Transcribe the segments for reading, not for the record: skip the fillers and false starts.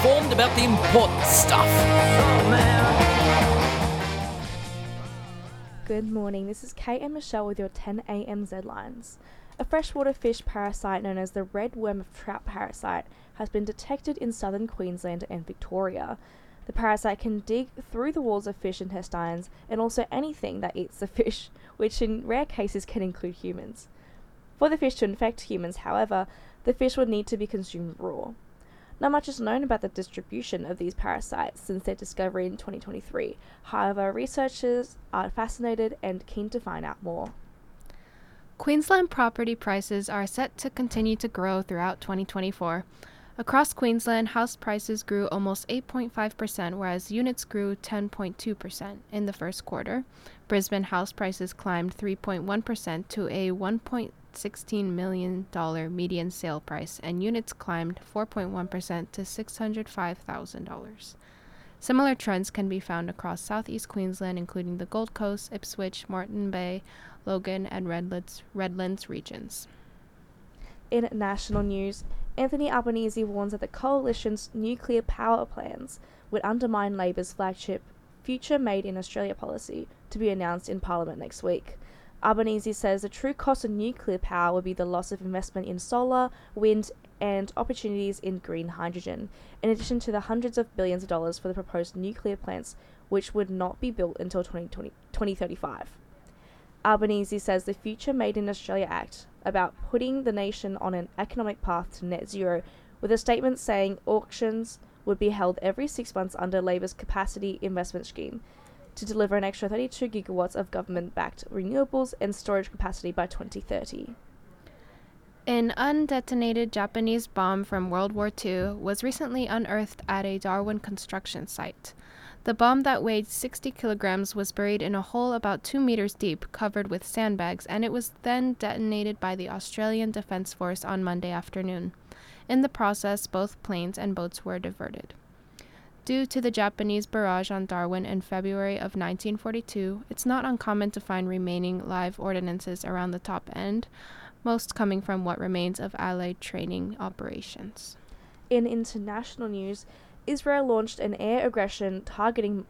informed about the important stuff. Good morning, this is Kate and Michelle with your 10 a.m. Z-Lines. A freshwater fish parasite known as the red worm of trout parasite has been detected in southern Queensland and Victoria. The parasite can dig through the walls of fish intestines and also anything that eats the fish, which in rare cases can include humans. For the fish to infect humans, however, the fish would need to be consumed raw. Not much is known about the distribution of these parasites since their discovery in 2023. However, researchers are fascinated and keen to find out more. Queensland property prices are set to continue to grow throughout 2024. Across Queensland, house prices grew almost 8.5%, whereas units grew 10.2% in the first quarter. Brisbane house prices climbed 3.1% to a $1.16 million median sale price, and units climbed 4.1% to $605,000. Similar trends can be found across southeast Queensland, including the Gold Coast, Ipswich, Moreton Bay, Logan, and Redlands regions. In national news, Anthony Albanese warns that the Coalition's nuclear power plans would undermine Labor's flagship Future Made in Australia policy to be announced in Parliament next week. Albanese says the true cost of nuclear power would be the loss of investment in solar, wind, and opportunities in green hydrogen, in addition to the hundreds of billions of dollars for the proposed nuclear plants, which would not be built until 2035. Albanese says the Future Made in Australia Act, about putting the nation on an economic path to net zero, with a statement saying auctions would be held every 6 months under Labor's capacity investment scheme to deliver an extra 32 gigawatts of government-backed renewables and storage capacity by 2030. An undetonated Japanese bomb from World War II was recently unearthed at a Darwin construction site. The bomb that weighed 60 kilograms was buried in a hole about 2 meters deep, covered with sandbags, and it was then detonated by the Australian Defence Force on Monday afternoon. In the process, both planes and boats were diverted. Due to the Japanese barrage on Darwin in February of 1942, it's not uncommon to find remaining live ordnances around the top end, most coming from what remains of Allied training operations. In international news, Israel launched an air aggression targeting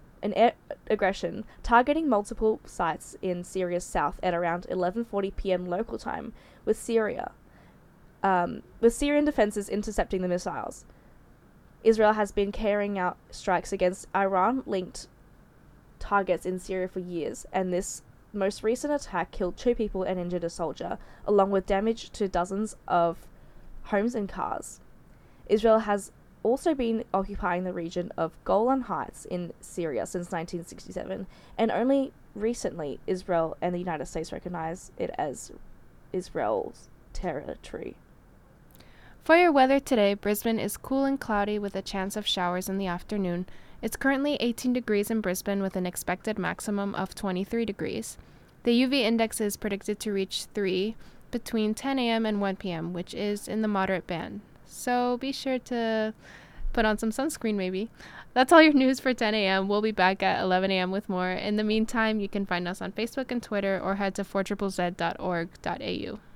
multiple sites in Syria's south at around 11:40 p.m. local time, with Syrian defenses intercepting the missiles. Israel has been carrying out strikes against Iran-linked targets in Syria for years, and this most recent attack killed 2 people and injured a soldier, along with damage to dozens of homes and cars. Israel has also been occupying the region of Golan Heights in Syria since 1967, and only recently Israel and the United States recognize it as Israel's territory. For your weather today, Brisbane is cool and cloudy with a chance of showers in the afternoon. It's currently 18 degrees in Brisbane with an expected maximum of 23 degrees. The UV index is predicted to reach 3 between 10 a.m. and 1 p.m., which is in the moderate band. So be sure to put on some sunscreen maybe. That's all your news for 10 a.m. We'll be back at 11 a.m. with more. In the meantime, you can find us on Facebook and Twitter or head to 4ZZZ.org.au.